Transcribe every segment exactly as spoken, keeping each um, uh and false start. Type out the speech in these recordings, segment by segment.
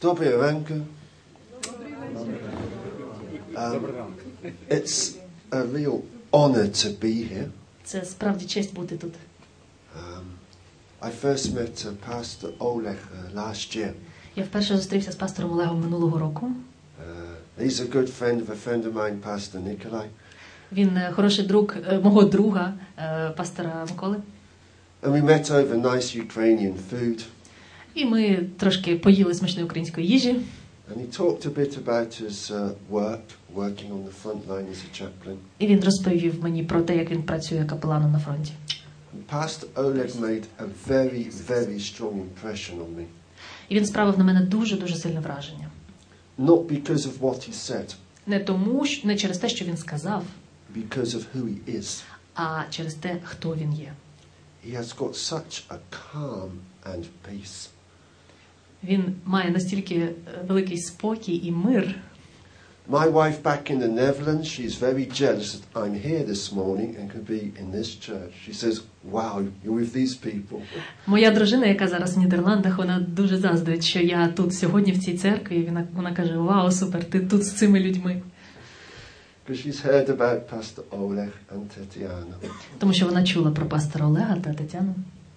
Доброго ранку. Um, it's a real honor to be here. Це справді честь бути тут. Um, I first met uh, Pastor Oleg uh, last year. Я вперше зустрівся з пастором Олегом минулого року. Uh, he's a good friend of a friend of mine, Pastor Nikolai. Він хороший друг мого друга, пастора Миколи. And we met over nice Ukrainian food. І ми трошки поїли смачної української їжі. And he talked a bit about his uh, work, working on the front line as a chaplain. І він розповів мені про те, як він працює капеланом на фронті. And Pastor Oleg made a very, very strong impression on me. І він справив на мене дуже-дуже сильне враження. Not because of what he said. Не тому, не через те, що він сказав, because of who he is. А через те, хто він є. He has got such a calm and peace. Він має настільки великий спокій і мир. My wife back in the Netherlands, she's very jealous that I'm here this morning and could be in this church. She says, "Wow, you're with these people." Моя дружина, яка зараз в Нідерландах, вона дуже заздрить, що я тут сьогодні в цій церкві, і вона, вона каже: "Вау, супер, ти тут з цими людьми." Because she's heard about Pastor Oleg and Tetiana. Тому що вона чула про пастора Олега та Тетяну.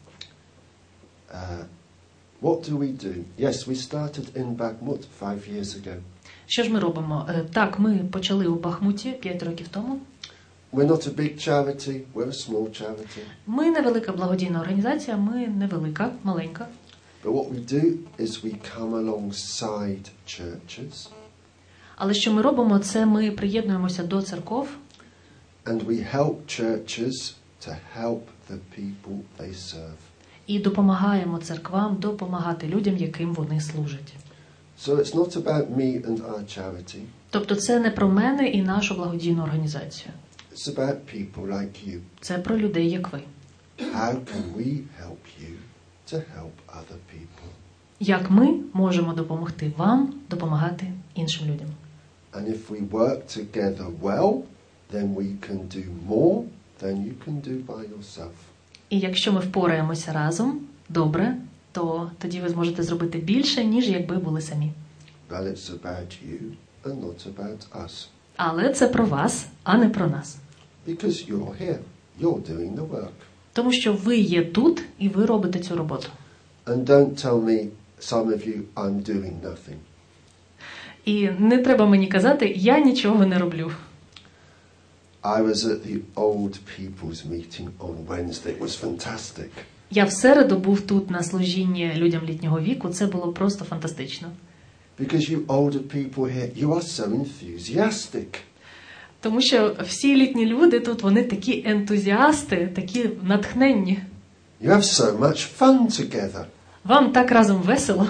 Uh, what do we do? Yes, we started in Bakhmut five years ago. Що ж ми робимо? Так, ми почали у Бахмуті п'ять років тому. We're not a big charity, we're a small charity. Ми невелика благодійна організація, ми невелика, маленька. But what we do is we come alongside churches. Але що ми робимо, це ми приєднуємося до церков. And we help churches to help the people they serve. І допомагаємо церквам допомагати людям, яким вони служать. So it's not about me and our charity. Тобто це не про мене і нашу благодійну організацію. It's about people like you. Це про людей, як ви. How can we help you to help other people? Як ми можемо допомогти вам допомагати іншим людям? And if we work together well, then we can do more than you can do by yourself. І якщо ми впораємося разом, добре, то тоді ви зможете зробити більше, ніж якби були самі. Well, it's about you and not about us. Але це про вас, а не про нас. Because you're here, you're doing the work. Тому що ви є тут, і ви робите цю роботу. And don't tell me, some of you, I'm doing nothing. І не треба мені казати, я нічого не роблю. I was at the old people's meeting on Wednesday. It was fantastic. Я в середу був тут на служінні людям літнього віку. Це було просто фантастично. Because you older people here, you are so enthusiastic. Тому що всі літні люди тут, вони такі ентузіасти, такі натхненні. You have so much fun together. Вам так разом весело.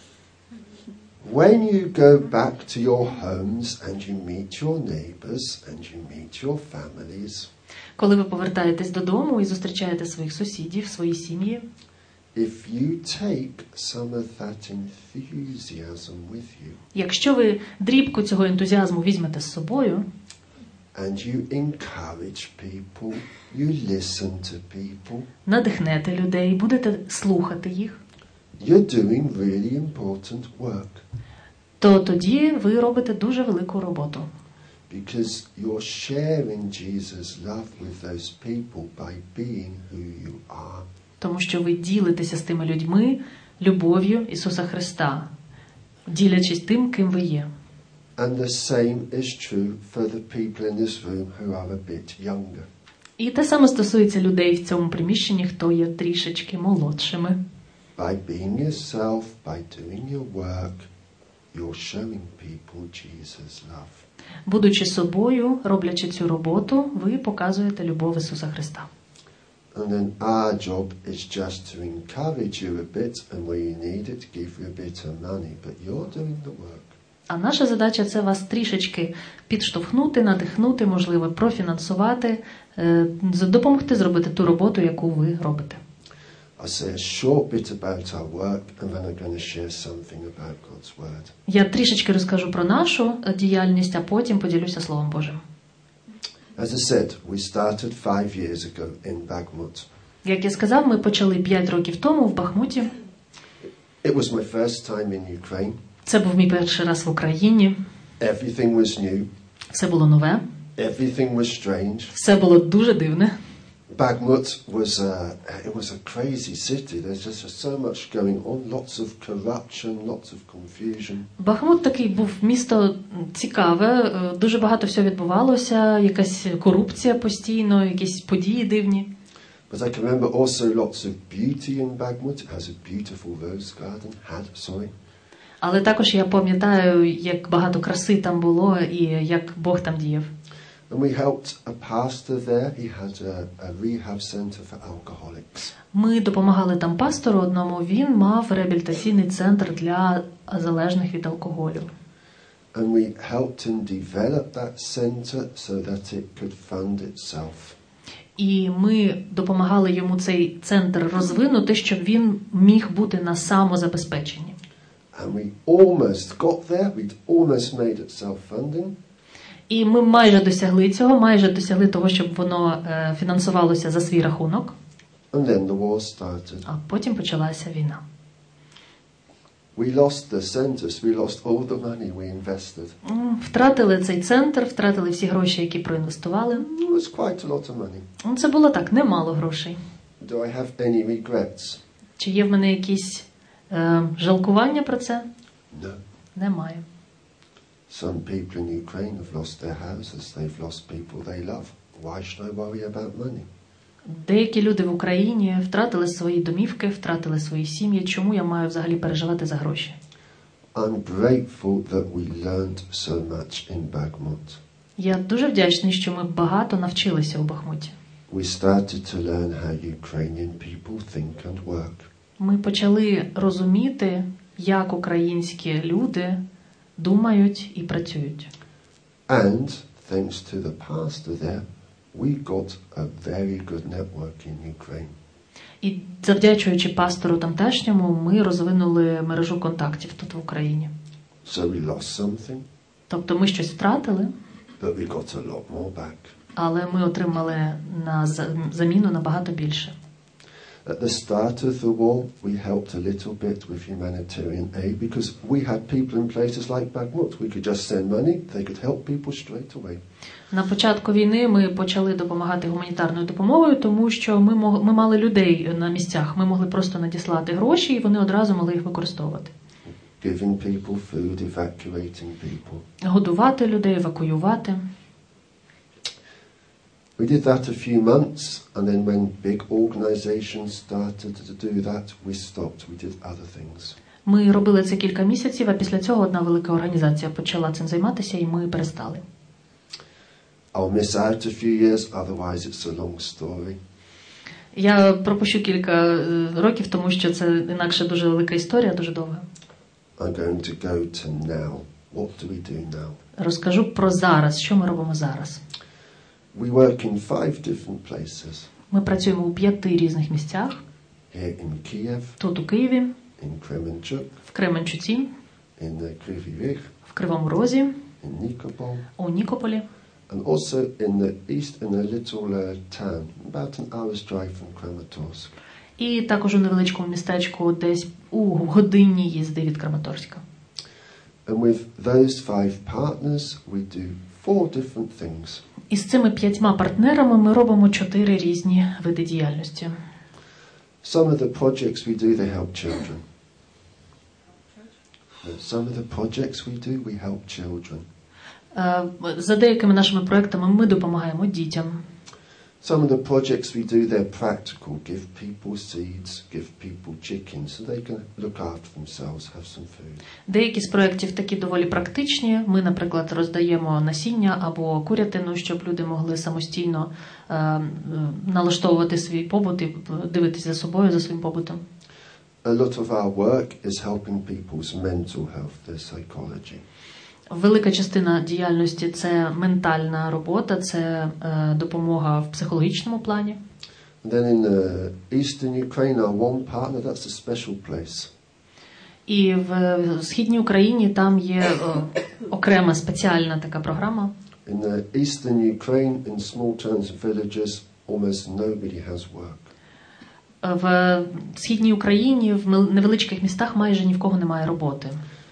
When you go back to your homes and you meet your neighbors and you meet your families. Коли ви повертаєтесь додому і зустрічаєте своїх сусідів, свої сім'ї. If you take some of that enthusiasm with you. Якщо ви дрібку цього ентузіазму візьмете з собою. And you encourage people, you listen to people. Надихнете людей, будете слухати їх. You're doing really important work. То тоді ви робите дуже велику роботу. Because you're sharing Jesus' love with those people by being who you are. Тому що ви ділитеся з тими людьми любов'ю Ісуса Христа, ділячись тим, ким ви є. And the same is true for the people in this room who are a bit younger. І те саме стосується людей в цьому приміщенні, хто є трішечки молодшими. By being yourself, by doing your work, you're showing people Jesus' love. Будучи собою, роблячи цю роботу, ви показуєте любов Ісуса Христа. And then our job is just to encourage you a bit, and where you need it, give you a bit of money, but you're doing the work. А наша задача – це вас трішечки підштовхнути, надихнути, можливо, профінансувати, допомогти зробити ту роботу, яку ви робите. I'll say a short bit about our work, and then I'm going to share something about God's word. Я трішечки розкажу про нашу діяльність, а потім поділюся Словом Божим. As I said, we started five years ago in Bakhmut. Як я сказав, ми почали п'ять років тому в Бахмуті. It was my first time in Ukraine. Це був мій перший раз в Україні. Everything was new. Все було нове. Everything was strange. Все було дуже дивне. Bakhmut was a, it was a crazy city. There's just so much going on, lots of corruption, lots of confusion. Бахмут такий був місто цікаве, дуже багато всього відбувалося, якась корупція постійно, якісь події дивні. But I can remember also lots of beauty in Bakhmut. It has a beautiful rose garden. Had, sorry. Але також я пам'ятаю, як багато краси там було і як Бог там діяв. And we helped a pastor there. He had a, a rehab center for alcoholics. Ми допомагали там пастору одному. Він мав реабілітаційний центр для залежних від алкоголю. And we helped him develop that center so that it could fund itself. І ми допомагали йому цей центр розвинути, щоб він міг бути на самозабезпеченні. And we almost got there. We'd almost made it self-funding. І ми майже досягли цього, майже досягли того, щоб воно е, фінансувалося за свій рахунок. And then the war started. А потім почалася війна. We lost the centers. We lost all the money we invested. Втратили цей центр, втратили всі гроші, які проінвестували. It was quite a lot of money. Це було так, немало грошей. Do I have any regrets? Чи є в мене якісь е, жалкування про це? No. Немає. Some people in Ukraine have lost their houses. They've lost people they love. Why should I worry about money? Деякі люди в Україні втратили свої домівки, втратили свої сім'ї. Чому я маю взагалі переживати за гроші? I'm grateful that we learned so much in Bakhmut. Я дуже вдячний, що ми багато навчилися у Бахмуті. We started to learn how Ukrainian people think and work. Ми почали розуміти, як українські люди думають і працюють. And thanks to the pastor there, we got a very good network in Ukraine. І завдячуючи пастору тамтешньому, ми розвинули мережу контактів тут в Україні. So we lost something, Тобто ми щось втратили, but we got a lot more back. але ми отримали на заміну набагато більше. At the start of the war, we helped a little bit with humanitarian aid because we had people in places like Bakhmut. We could just send money, they could help people straight away. На початку війни ми почали допомагати гуманітарною допомогою, тому що ми, мог, ми мали людей на місцях. Ми могли просто надіслати гроші, і вони одразу могли їх використовувати. Giving people food, evacuating people. Годувати людей, евакуювати. We did that a few months, and then when big organizations started to do that, we stopped. We did other things. Ми робили це кілька місяців, а після цього одна велика організація почала цим займатися, і ми перестали. I'll miss out a few years, otherwise it's a long story. Я пропущу кілька років, тому що це інакше дуже велика історія, дуже довга. I'm going to go to now. What do we do now? Розкажу про зараз, що ми робимо зараз. We work in five different places. Ми працюємо у п'яти різних місцях. Here in Kiev, Тут у Києві, in Kremenchuk, в Кременчуці, in the Kryvyi Rih, в Кривому Розі, in Nikopol, у Нікополі. and also in the east in a little uh, town, about an hour's drive from Kramatorsk. І також у невеличкому містечку десь у годині їзди від Краматорська. And with those five partners, we do four different things. І з цими п'ятьма партнерами ми робимо чотири різні види діяльності. Some of the projects we do, they help children. Some of the projects we do, we help children. Е, За деякими нашими проектами ми допомагаємо дітям. Some of the projects we do, they're practical. Give people seeds, give people chickens, so they can look after themselves, have some food. Деякі з проєктів такі доволі практичні. Ми, наприклад, роздаємо насіння або курятину, щоб люди могли самостійно е, налаштовувати свій побут і дивитися за собою, за своїм побутом. A lot of our work is helping people's mental health, their psychology. Велика частина діяльності – це ментальна робота, це е, допомога в психологічному плані. And then in uh, eastern Ukraine, our one partner, that's a special place. І в Східній Україні там є е, окрема спеціальна така програма. In the eastern Ukraine, in small towns and villages, almost nobody has work. В Східній Україні в невеличких містах майже ні в кого немає роботи.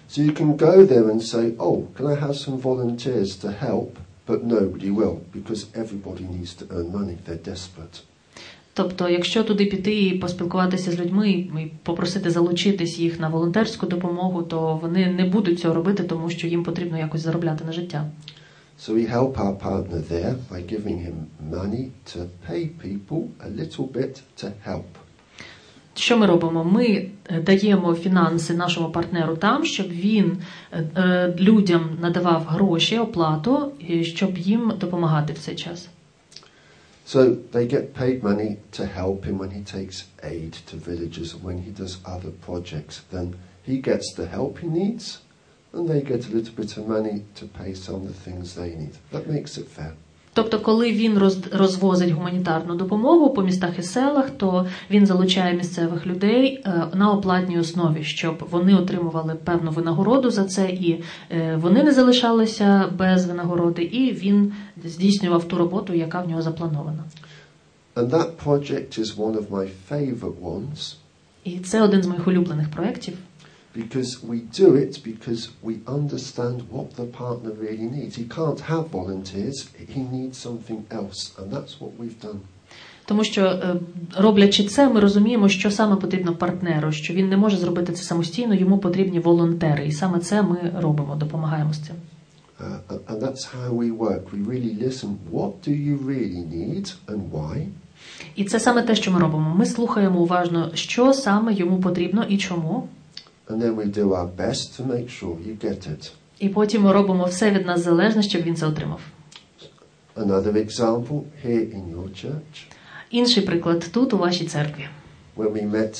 So you can go there and say, oh, can I have some volunteers to help? But nobody will, because everybody needs to earn money. They're desperate. Тобто, якщо туди піти і поспілкуватися з людьми, і попросити залучитись їх на волонтерську допомогу, то вони не будуть цього робити, тому що їм потрібно якось заробляти на життя. So we help our partner there by giving him money to pay people a little bit to help. Що ми робимо? Ми даємо фінанси нашому партнеру там, щоб він людям надавав гроші, оплату, щоб їм допомагати в цей час. So they get paid money to help him when he takes aid to villages and when he does other projects. Then he gets the help he needs and they get a little bit of money to pay some of the things they need. That makes it fair. Тобто, коли він розвозить гуманітарну допомогу по містах і селах, то він залучає місцевих людей на оплатній основі, щоб вони отримували певну винагороду за це, і вони не залишалися без винагороди, і він здійснював ту роботу, яка в нього запланована. And that project is one of my favorite ones. І це один з моїх улюблених проєктів. Because we do it because we understand what the partner really needs. He can't have volunteers, he needs something else, and that's what we've done. Тому що, роблячи це, ми розуміємо, що саме потрібно партнеру, що він не може зробити це самостійно, йому потрібні волонтери, і саме це ми робимо, допомагаємо з цим. Uh, and that's how we work. We really listen, what do you really need and why? І це саме те, що ми робимо. Ми слухаємо уважно, що саме йому потрібно і чому. And then we do our best to make sure you get it. І потім ми робимо все від нас залежне, щоб він це отримав. Another example here in your church. Інший приклад тут, у вашій церкві. When we met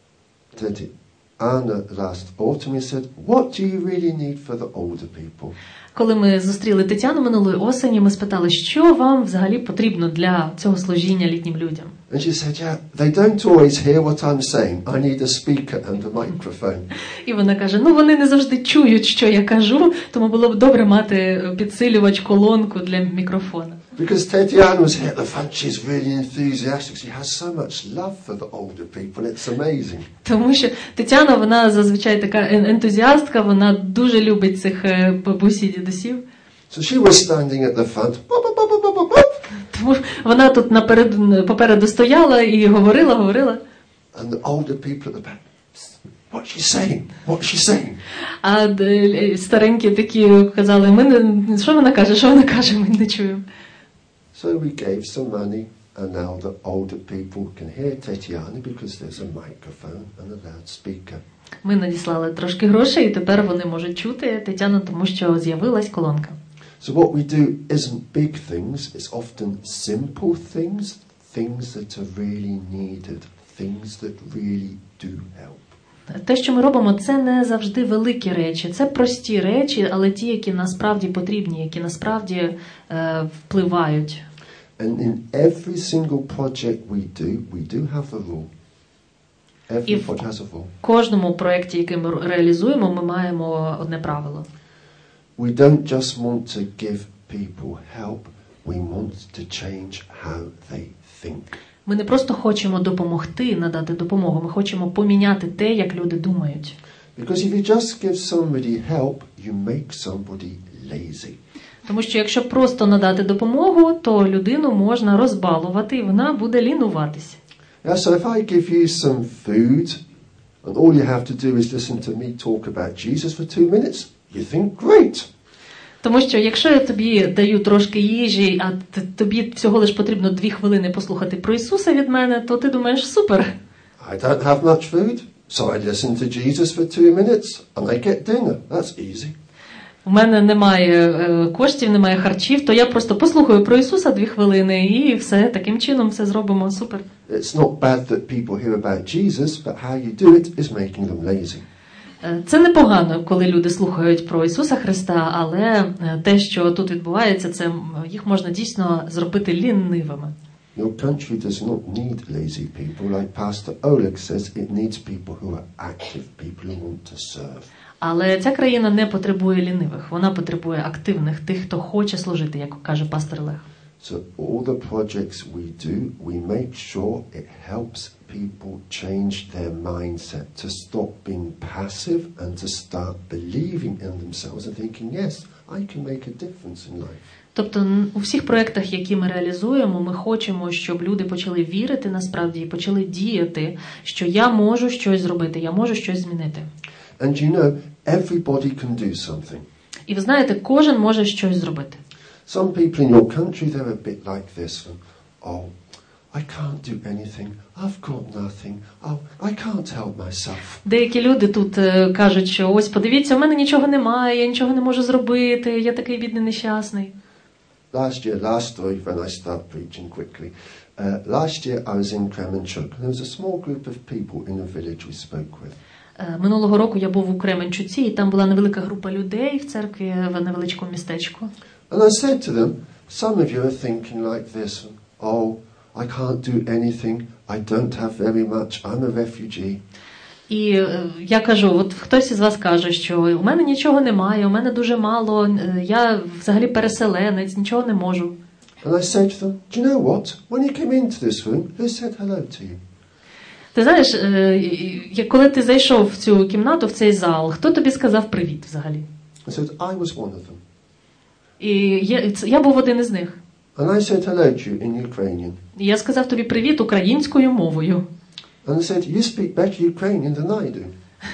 Anna last autumn, we said, what do you really need for the older people? Коли ми зустріли Тетяну минулої осені, ми спитали, що вам взагалі потрібно для цього служіння літнім людям. And she said, yeah, they don't always hear what I'm saying. I need a speaker and a microphone. І вона каже, ну вони не завжди чують, що я кажу, тому було б добре мати підсилювач, колонку для мікрофона. Because Tetiana was here at the front, she's really enthusiastic. She has so much love for the older people. It's amazing. Тому що Тетяна, вона зазвичай така ентузіастка, вона дуже любить цих бабусі, дідусів. So she was standing at the front. Bop, bop, bop, bop, bop, bop. Тому вона тут наперед, попереду стояла і говорила, говорила. And the older people at the back, what's she saying? What's she saying? А старенькі такі казали, ми не, що вона каже, що вона каже, ми не чуємо. So we gave some money, and now the older people can hear Tetiana because there's a microphone and a loudspeaker. Ми надіслали трошки грошей, і тепер вони можуть чути Тетяну, тому що з'явилась колонка. So what we do isn't big things, it's often simple things, things that are really needed, things that really do help. Те, що ми робимо, це не завжди великі речі, це прості речі, але ті, які насправді потрібні, які насправді е, впливають. And in every single project we do, we do have a rule. Every project has a rule. В кожному проєкті, який ми реалізуємо, ми маємо одне правило. We don't just want to give people help, we want to change how they think. Ми не просто хочемо допомогти, надати допомогу, ми хочемо поміняти те, як люди думають. Because if you just give somebody help, you make somebody lazy. Тому що якщо просто надати допомогу, то людину можна розбалувати, і вона буде лінуватися. Yeah, so if I give you some food, and all you have to do is listen to me talk about Jesus for two minutes, you think, great. Тому що якщо я тобі даю трошки їжі, а тобі всього лиш потрібно дві хвилини послухати про Ісуса від мене, то ти думаєш, супер. I don't have much food, so I listen to Jesus for two minutes, and I get dinner. That's easy. У мене немає коштів, немає харчів, то я просто послухаю про Ісуса дві хвилини і все, таким чином все зробимо, супер. It's not bad that people hear about Jesus, but how you do it is making them lazy. Це непогано, коли люди слухають про Ісуса Христа, але те, що тут відбувається, це їх можна дійсно зробити лінивими. Your country does not need lazy people. Like Pastor Oleg says, it needs people who are active, people who want to serve. Але ця країна не потребує лінивих, вона потребує активних, тих, хто хоче служити, як каже пастор Олег. So all the projects we do, we make sure it helps people change their mindset, to stop being passive and to start believing in themselves and thinking, yes, I can make a difference in life. Тобто у всіх проєктах, які ми реалізуємо, ми хочемо, щоб люди почали вірити насправді і почали діяти, що я можу щось зробити, я можу щось змінити. And you know, everybody can do something. І ви знаєте, кожен може щось зробити. Some people in your country, they're a bit like this. Oh, I can't do anything. I've got nothing. Oh, I can't help myself. Деякі люди тут е, кажуть, що ось подивіться, у мене нічого немає, я нічого не можу зробити, я такий бідний нещасний. Last year, last story, when I start preaching quickly. Uh, last year I was in Kremenchuk. There was a small group of people in a village we spoke with. Е, Минулого року я був у Кременчуці, і там була невелика група людей в церкві в невеличкому містечку. And I said to them, some of you are thinking like this, oh, I can't do anything, I don't have very much, I'm a refugee. І е, я кажу, от хтось із вас каже, що у мене нічого немає, у мене дуже мало, е, я взагалі переселенець, нічого не можу. And I said to them, do you know what? When you came into this room, who said hello to you? Ти знаєш, е, е, коли ти зайшов в цю кімнату, в цей зал, хто тобі сказав привіт взагалі? I said, I was one of them. І я, це- я був один із них. And I said hello to you in Ukrainian. І я сказав тобі привіт українською мовою. And I said, you speak better Ukrainian than I do.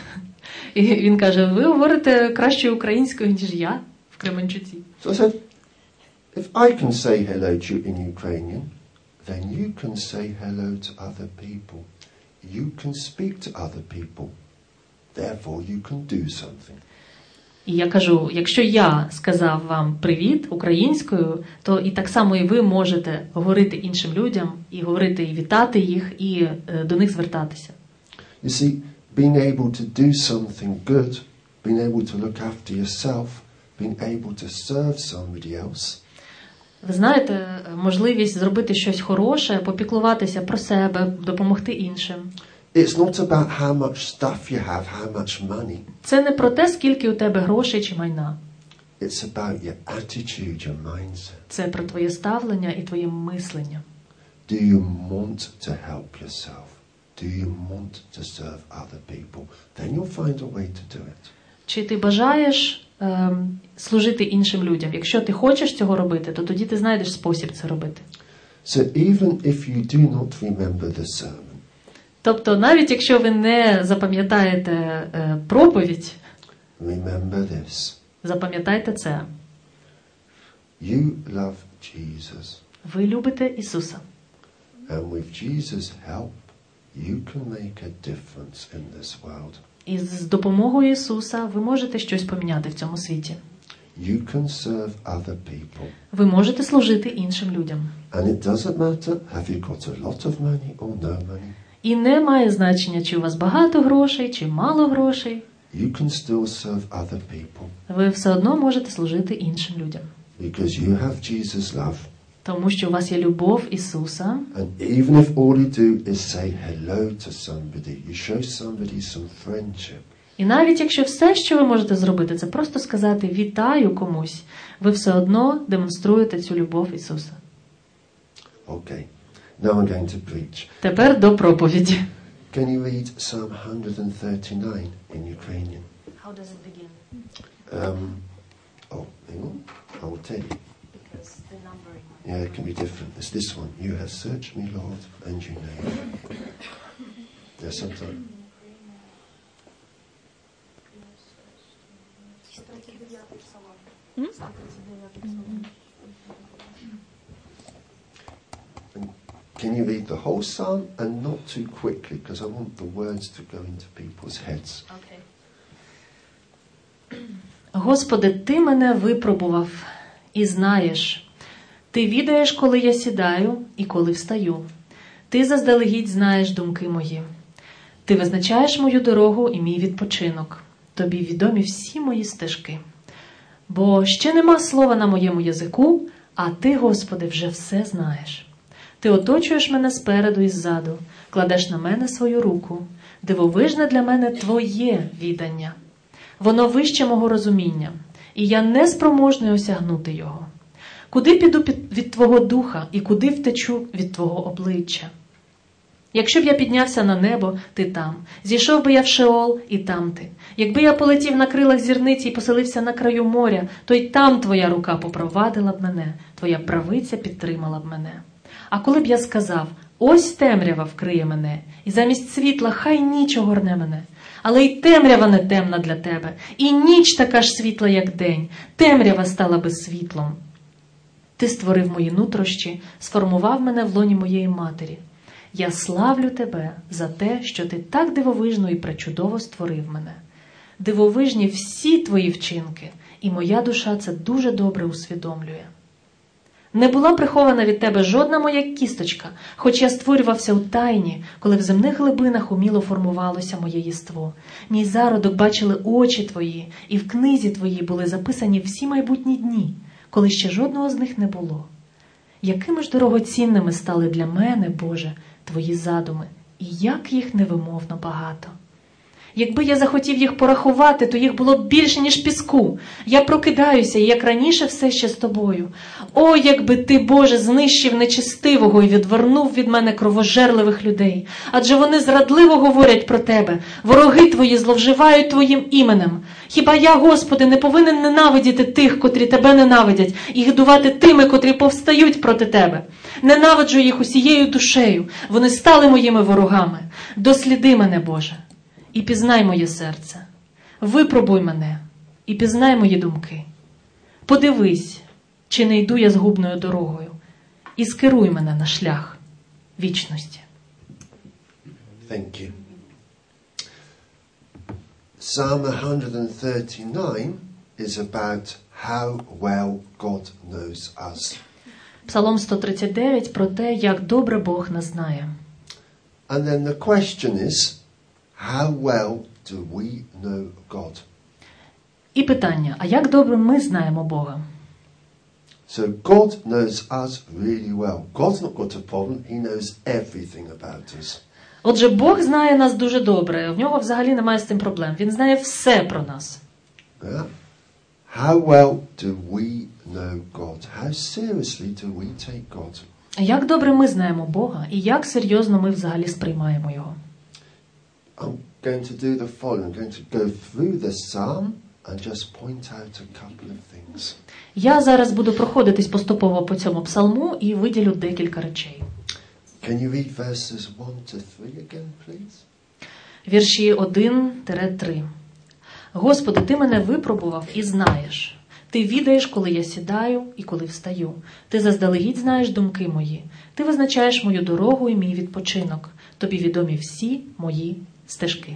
І він каже, ви говорите краще українською, ніж я в Кременчуці. So I said, if I can say hello to you in Ukrainian, then you can say hello to other people. You can speak to other people. Therefore, you can do something. І я кажу, якщо я сказав вам привіт українською, то і так само і ви можете говорити іншим людям, і говорити, і вітати їх, і е, до них звертатися. You see, being able to do something good, being able to look after yourself, being able to serve somebody else, Ви знаєте, можливість зробити щось хороше, попіклуватися про себе, допомогти іншим. it's not about how much stuff you have, how much money. Це не про те, скільки у тебе грошей чи майна. It's about your attitude, your mindset. Це про твоє ставлення і твоє мислення. Do you want to help yourself? Do you want to serve other people? Then you'll find a way to do it. Чи ти бажаєш ем, служити іншим людям? Якщо ти хочеш цього робити, то тоді ти знайдеш спосіб це робити. So even if you do not remember the sermon, Тобто, навіть якщо ви не запам'ятаєте е, проповідь, remember this. запам'ятайте це. You love Jesus. Ви любите Ісуса. And with Jesus' help, you can make a difference in this world. І з допомогою Ісуса ви можете щось поміняти в цьому світі. You can serve other people. Ви можете служити іншим людям. And it doesn't matter, have you got a lot of money or no money? І не має значення, чи у вас багато грошей, чи мало грошей. You can still serve other people. Ви все одно можете служити іншим людям. Because you have Jesus' love. Тому що у вас є любов Ісуса. And even if all you do is say hello to somebody, you show somebody some friendship. І навіть якщо все, що ви можете зробити, це просто сказати «вітаю» комусь, ви все одно демонструєте цю любов Ісуса. Okay, now I'm going to preach. Тепер до проповіді. Can you read Psalm one thirty-nine in Ukrainian? How does it begin? Um, oh, hang on, I will tell you. Because the numbering. Yeah, it can be different. It's this one. You have searched me, Lord, and you know. Yeah, sometimes. And can you read the whole psalm and not too quickly, because I want the words to go into people's heads. Okay. Господи, Ти мене випробував і знаєш. Ти відаєш, коли я сідаю і коли встаю. Ти заздалегідь знаєш думки мої. Ти визначаєш мою дорогу і мій відпочинок. Тобі відомі всі мої стежки. Бо ще нема слова на моєму язику, а Ти, Господи, вже все знаєш. Ти оточуєш мене спереду і ззаду, кладеш на мене свою руку. Дивовижне для мене Твоє відання. Воно вище мого розуміння, і я не спроможний осягнути його. Куди піду від Твого духа і куди втечу від Твого обличчя? Якщо б я піднявся на небо, ти там. Зійшов би я в Шеол, і там ти. Якби я полетів на крилах зірниці і поселився на краю моря, то й там твоя рука попровадила б мене, твоя правиця підтримала б мене. А коли б я сказав, ось темрява вкриє мене, і замість світла хай ніч огорне мене, але й темрява не темна для тебе, і ніч така ж світла, як день, темрява стала би світлом. Ти створив мої нутрощі, сформував мене в лоні моєї матері. Я славлю тебе за те, що ти так дивовижно і пречудово створив мене. Дивовижні всі твої вчинки, і моя душа це дуже добре усвідомлює. Не була прихована від тебе жодна моя кісточка, хоч я створювався у тайні, коли в земних глибинах уміло формувалося моє єство. Мій зародок бачили очі твої, і в книзі твоїй були записані всі майбутні дні, коли ще жодного з них не було. Якими ж дорогоцінними стали для мене, Боже, твої задуми, і як їх невимовно багато. Якби я захотів їх порахувати, то їх було б більше, ніж піску. Я прокидаюся, і як раніше все ще з тобою. О, якби ти, Боже, знищив нечестивого і відвернув від мене кровожерливих людей. Адже вони зрадливо говорять про тебе. Вороги твої зловживають твоїм іменем. Хіба я, Господи, не повинен ненавидіти тих, котрі тебе ненавидять, і гидувати тими, котрі повстають проти тебе? Ненавиджу їх усією душею. Вони стали моїми ворогами. Досліди мене, Боже, і пізнай моє серце. Випробуй мене і пізнай мої думки. Подивись, чи не йду я згубною дорогою, і скеруй мене на шлях вічності. Thank you. Psalm one thirty-nine is about how well God knows us. Псалом сто тридцять дев'ять про те, як добре Бог нас знає. And then the question is, how well do we know God? І питання, а як добре ми знаємо Бога? So God knows us really well. God's not got a problem. He knows everything about us. Отже, Бог знає нас дуже добре. В нього взагалі немає з цим проблем. Він знає все про нас. Yeah? How well do we know God? How seriously do we take God? Як добре ми знаємо Бога і як серйозно ми взагалі сприймаємо Його? I'm going to do the following. I'm going to go through the psalm and just point out a couple of things. Я зараз буду проходитись поступово по цьому псалму і виділю декілька речей. Can you read verses one to three again, please? Вірші один-три. Господи, Ти мене випробував і знаєш. Ти відаєш, коли я сідаю і коли встаю. Ти заздалегідь знаєш думки мої. Ти визначаєш мою дорогу і мій відпочинок. Тобі відомі всі мої стежки.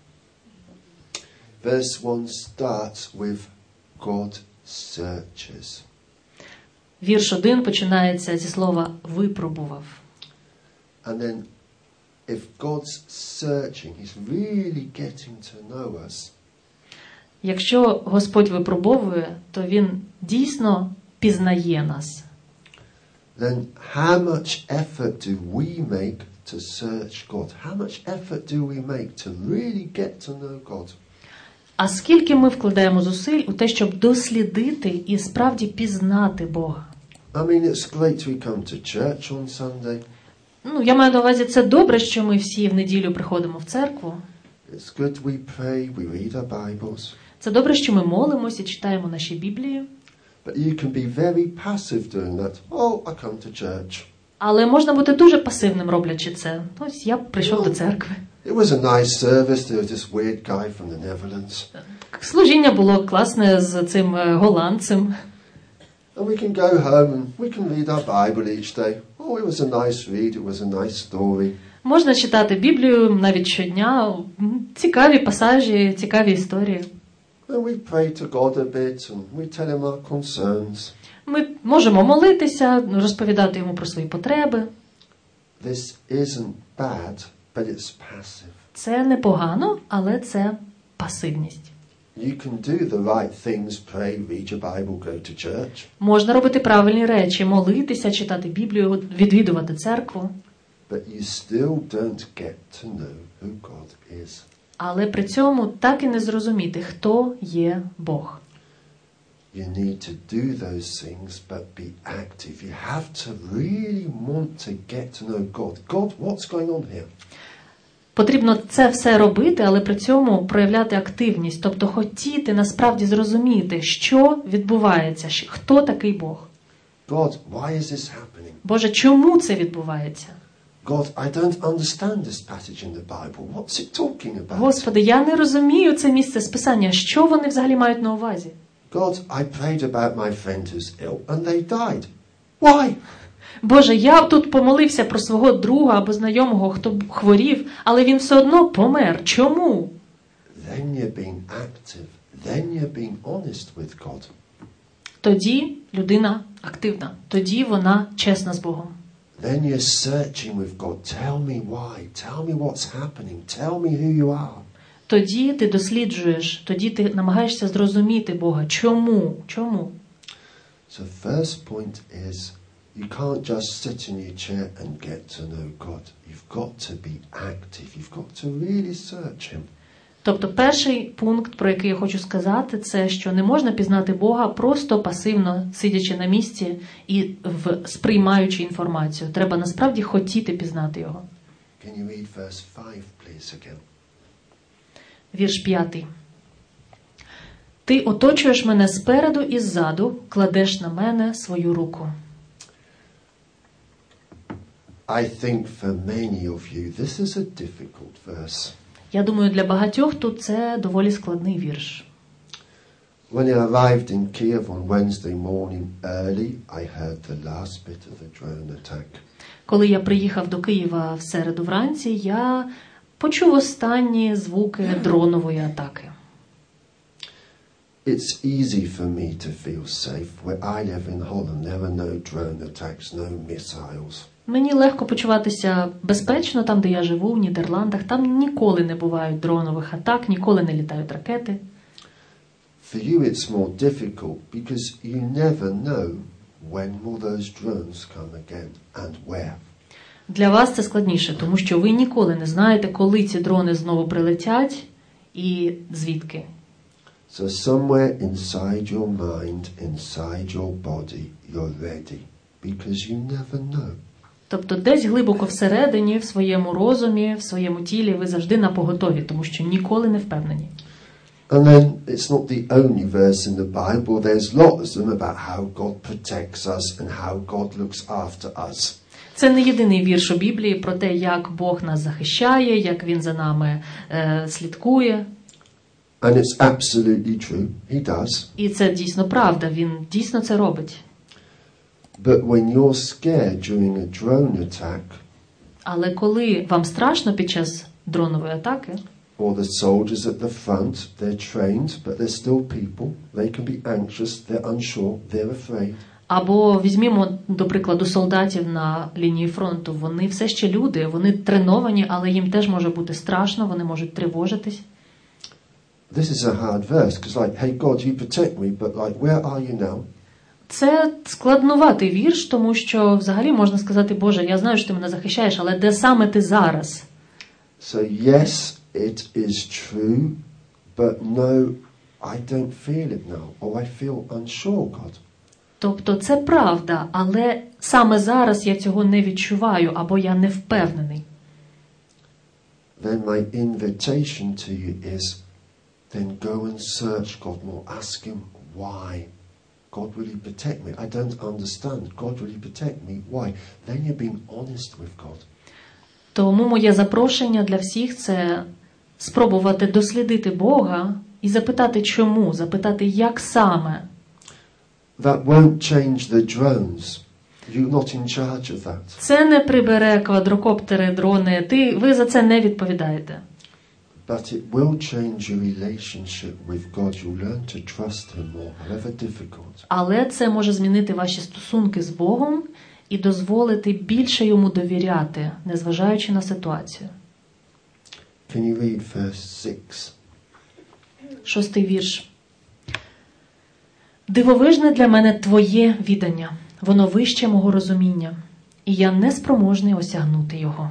Verse one starts with God searches. Вірш один починається зі слова «випробував». And then if God's searching, He's really getting to know us. Якщо Господь випробовує, то Він дійсно пізнає нас. Then how much effort do we make to search God? How much effort do we make to really get to know God? А скільки ми вкладаємо зусиль у те, щоб дослідити і справді пізнати Бога? I mean, it's great we come to church on Sunday. Ну, я маю на увазі, це добре, що ми всі в неділю приходимо в церкву. It's good we pray, we read our Bibles. Це добре, що ми молимося і читаємо наші Біблії. But you can be very passive doing that. Oh, I come to church. Але можна бути дуже пасивним, роблячи це. Ось я прийшов до церкви. It was a nice service. There was this weird guy from the Netherlands. Служіння було класне з цим голландцем. And we can go home and we can read our Bible each day. Oh, it was a nice read. It was a nice story. Можна читати Біблію навіть щодня. Цікаві пасажі, цікаві історії. And we pray to God a bit and we tell him our concerns. Ми можемо молитися, розповідати йому про свої потреби. This isn't bad, but it's passive. Це непогано, але це пасивність. You can do the right things, pray, read your Bible, go to church. Можна робити правильні речі, молитися, читати Біблію, відвідувати церкву. But you still don't get to know who God is. Але при цьому так і не зрозуміти, хто є Бог. you need to do those things, but be active. You have to really want to get to know God. God, what's going on here? Потрібно це все робити, але при цьому проявляти активність, тобто хотіти насправді зрозуміти, що відбувається, хто такий Бог. God, why is this happening? Боже, чому це відбувається? God, I don't understand this passage in the Bible. What's it talking about? Господи, я не розумію це місце з Писання. Що вони взагалі мають на увазі? God, I prayed about my friend who's ill and they died. Why? Боже, я тут помолився про свого друга або знайомого, хто хворів, але він все одно помер. Чому? Then you're being active. Then you're being honest with God. Тоді людина активна. Тоді вона чесна з Богом. Then you're searching with God. Tell me why. Tell me what's happening. Tell me who you are. Тоді ти досліджуєш, тоді ти намагаєшся зрозуміти Бога. Чому? Чому? So first point is you can't just sit in your chair and get to know God. You've got to be active. You've got to really search Him. Тобто перший пункт, про який я хочу сказати, це, що не можна пізнати Бога просто пасивно, сидячи на місці і в, сприймаючи інформацію. Треба насправді хотіти пізнати Його. Can you read verse five, please, again? Вірш п'ятий. Ти оточуєш мене спереду і ззаду, кладеш на мене свою руку. I think for many of you this is a difficult verse. Я думаю, для багатьох тут це доволі складний вірш. When I arrived in Kiev on Wednesday morning early, I heard the last bit of the drone attack. Коли я приїхав до Києва в середу вранці, я почув останні звуки дронової атаки. It's easy for me to feel safe. Where I live in Holland, there are no drone attacks, no missiles. Мені легко почуватися безпечно там, де я живу, в Нідерландах. Там ніколи не бувають дронових атак, ніколи не літають ракети. For you it's more difficult because you never know when will those drones come again and where. Для вас це складніше, тому що ви ніколи не знаєте, коли ці дрони знову прилетять і звідки. So somewhere inside your mind, inside your body, you're ready because you never know. Тобто десь глибоко всередині, в своєму розумі, в своєму тілі ви завжди напоготові, тому що ніколи не впевнені. And then it's not the only verse in the Bible. There's lots of them about how God protects us and how God looks after us. Це не єдиний вірш у Біблії про те, як Бог нас захищає, як Він за нами е, слідкує. And it's absolutely true. He does. І це дійсно правда, Він дійсно це робить. But when you're scared during a drone attack, Але коли вам страшно під час дронової атаки, or the soldiers at the front, they're trained, but they're still people. They can be anxious, they're unsure, they're afraid. або візьмімо, до прикладу, солдатів на лінії фронту, вони все ще люди, вони треновані, але їм теж може бути страшно, вони можуть тривожитись. This is a hard verse, because like, hey God, you protect me, but like, where are you now? Це складнуватий вірш, тому що взагалі можна сказати, Боже, я знаю, що ти мене захищаєш, але де саме ти зараз? So yes, it is true, but no, I don't feel it now, or I feel unsure, God. Тобто це правда, але саме зараз я цього не відчуваю, або я не впевнений. Then my invitation to you is, then go and search God more. Ask Him why. God, will He protect me? I don't understand. God, will He protect me? Why? Then you're being honest with God. Тому моє запрошення для всіх – це спробувати дослідити Бога і запитати чому, запитати як саме. That won't change the drones. You're not in charge of that. Це не прибере квадрокоптери, дрони. Ти, ви за це не відповідаєте. But it will change your relationship with God. You'll learn to trust Him more, however difficult. Але це може змінити ваші стосунки з Богом і дозволити більше Йому довіряти, незважаючи на ситуацію. Can you read verse six? Шостий вірш. Дивовижне для мене Твоє відання, воно вище мого розуміння, і я неспроможний осягнути його.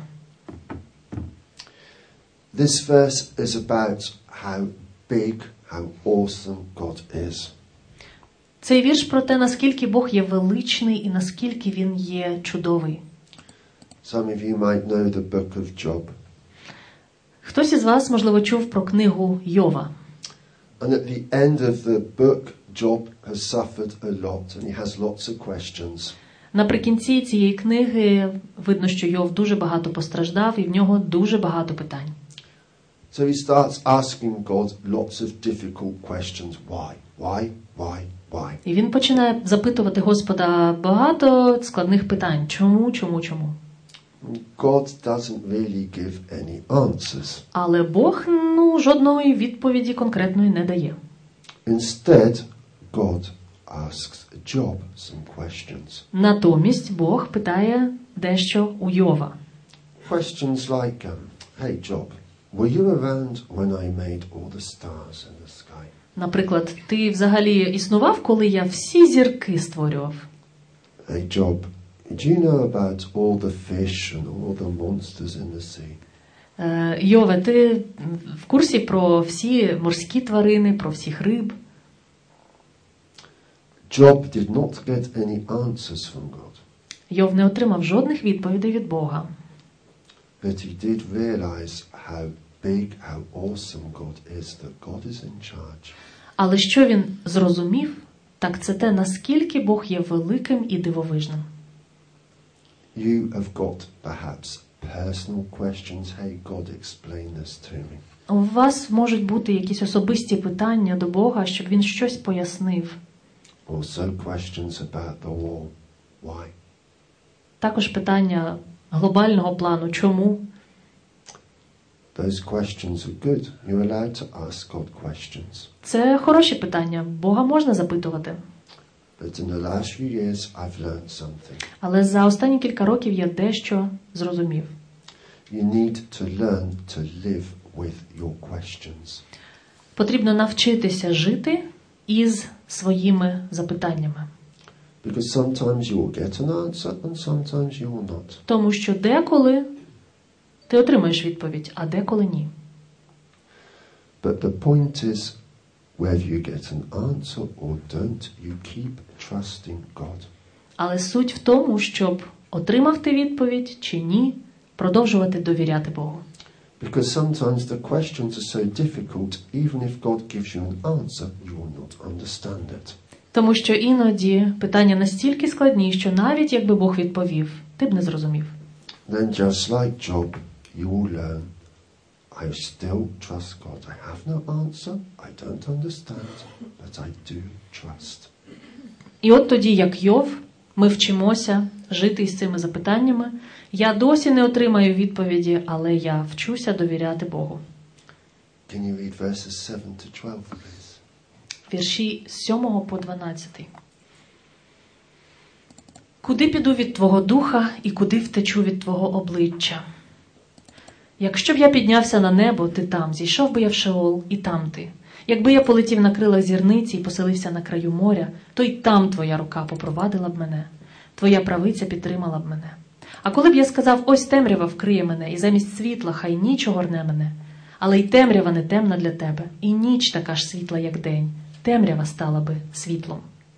This verse is about how big, how awesome God is. Цей вірш про те, наскільки Бог є величний і наскільки Він є чудовий. Some of you might know the book of Job. Хтось із вас, можливо, чув про книгу Йова. And at the end of the book, Job has suffered a lot and he has lots of questions. Наприкінці цієї книги видно, що Йов дуже багато постраждав і в нього дуже багато питань. So he starts asking God lots of difficult questions. Why? Why? Why? Why? І він починає запитувати Господа багато складних питань. Чому, чому, чому? God doesn't really give any answers. Але Бог, ну, жодної відповіді конкретної не дає. Instead, God asks Job some questions. Натомість Бог питає дещо у Йова. Questions like, um, hey Job, were you around when I made all the stars in the sky? Наприклад, ти взагалі існував, коли я всі зірки створював? Hey Job, do you know about all the fish and all the monsters in the sea? Е, Йове, ти в курсі про всі морські тварини, про всіх риб? Job did not get any answers from God. Йов не отримав жодних відповідей від Бога. But he did realize how big, how awesome God is, that God is in charge. Але що він зрозумів, так це те, наскільки Бог є великим і дивовижним. You have got perhaps personal questions. Hey, God, explain this to me. У вас можуть бути якісь особисті питання до Бога, щоб він щось пояснив. Also questions about the war. Why? Також питання глобального плану. Чому? Those questions are good. You're allowed to ask God questions. Це хороші питання. Бога можна запитувати. But in the last few years, I've learned something. Але за останні кілька років я дещо зрозумів. You need to learn to live with your questions. Потрібно навчитися жити із своїми запитаннями. Because sometimes you will get an answer and sometimes you will not. Тому що деколи ти отримаєш відповідь, а деколи ні. But the point is, whether you get an answer or don't, you keep trusting God. Але суть в тому, щоб отримав ти відповідь чи ні, продовжувати довіряти Богу. Because sometimes the questions are so difficult, even if God gives you an answer, you will not understand it. Тому що іноді питання настільки складні, що навіть якби Бог відповів, ти б не зрозумів. Then just like Job, you will learn, I still trust God. I have no answer, I don't understand, but I do trust. І от тоді, як Йов, ми вчимося жити із цими запитаннями. Я досі не отримаю відповіді, але я вчуся довіряти Богу. Can you read verses seven to twelve, please? Вірші з сьомого по дванадцятий. Куди піду від Твого духа і куди втечу від Твого обличчя? Якщо б я піднявся на небо, ти там, зійшов би я в Шеол, і там ти. Якби я полетів на крилах зірниці і поселився на краю моря, то й там Твоя рука попровадила б мене, Твоя правиця підтримала б мене. А коли б я сказав, ось темрява вкриє мене, і замість світла хай ніч огорне мене, але й темрява не темна для Тебе, і ніч така ж світла, як день, темрява стала би світлом.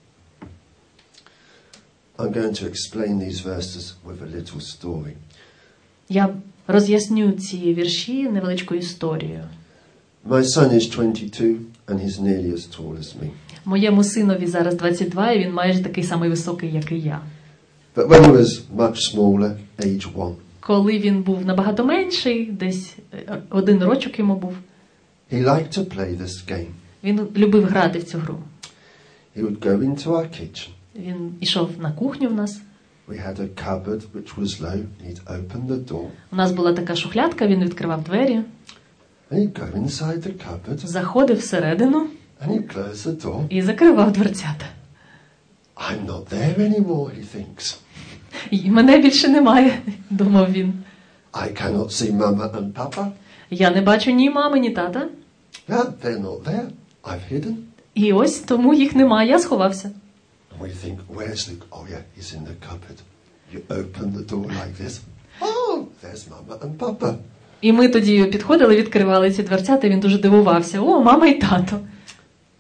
I'm going to explain these verses with a little story. Я роз'ясню ці вірші невеличкою історією. My son is twenty-two and he's nearly as tall as me. Моєму синові зараз двадцять два, і він майже такий самий високий, як і я. But when he was much smaller, age one, Коли він був набагато менший, десь один рочок йому був, he liked to play this game. він любив грати в цю гру. He would go into our kitchen. Він ішов на кухню в нас. We had a cupboard which was low. He'd open the door. У нас була така шухлядка, він відкривав двері, And he'd go inside the cupboard. заходив всередину And he'd close the door. і закривав дверцята. I'm not there anymore, he thinks. І мене більше немає, думав він. I cannot see Mama and Papa. Я не бачу ні мами, ні тата. Yeah, they're not there. I've hidden. І ось тому їх немає, я сховався. And we think, where's Luke? Oh yeah, he's in the cupboard. You open the door like this. Oh, there's Mama and Papa. І ми тоді підходили, відкривали ці дверцята, і він дуже дивувався. О, мама і тато.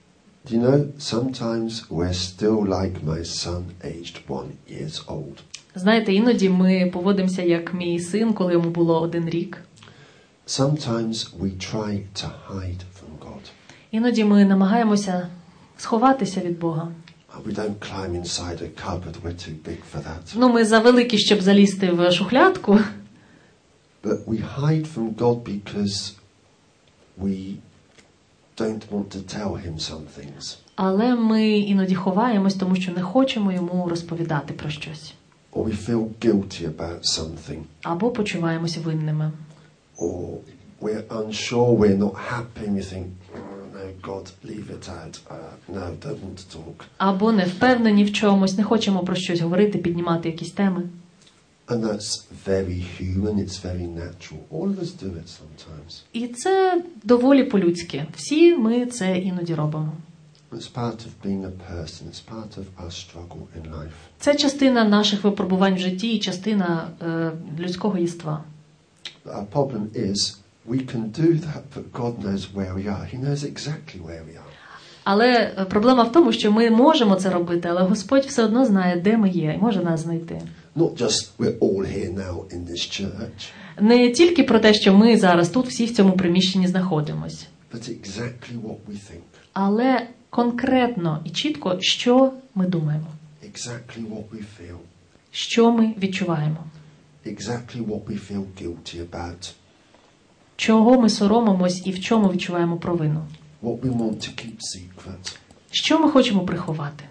Do you know, sometimes we're still like my son, aged one years old. Знаєте, іноді ми поводимося як мій син, коли йому було один рік. Sometimes we try to hide from God. Іноді ми намагаємося сховатися від Бога. We don't climb inside a cupboard, we're too big for that. Ну, ми завеликі, щоб залізти в шухлядку. But we hide from God because we don't want to tell him some things. Але ми іноді ховаємось, тому що не хочемо йому розповідати про щось. Or we feel guilty about something. Або почуваємося винними. Or we're unsure, we're not happy, and we think, oh, no, God, leave it out. Uh, no, don't want to talk. Або не впевнені в чомусь, не хочемо про щось говорити, піднімати якісь теми. And that's very human, it's very natural. All of us do it sometimes. І це доволі по-людськи. Всі ми це іноді робимо. It's part of being a person, it's part of our struggle in life. Це частина наших випробувань в житті і частина е, людського єства. Our problem is we can do that, but God knows where we are. He knows exactly where we are. Але проблема в тому, що ми можемо це робити, але Господь все одно знає, де ми є, і може нас знайти. Not just we're all here now in this church. Не тільки про те, що ми зараз тут всі в цьому приміщенні знаходимось. But exactly what we think. Але конкретно і чітко, що ми думаємо. Exactly what we feel. Що ми відчуваємо. Exactly what we feel guilty about. Чого ми соромимось і в чому відчуваємо провину. What we want to keep secret. Що ми хочемо приховати.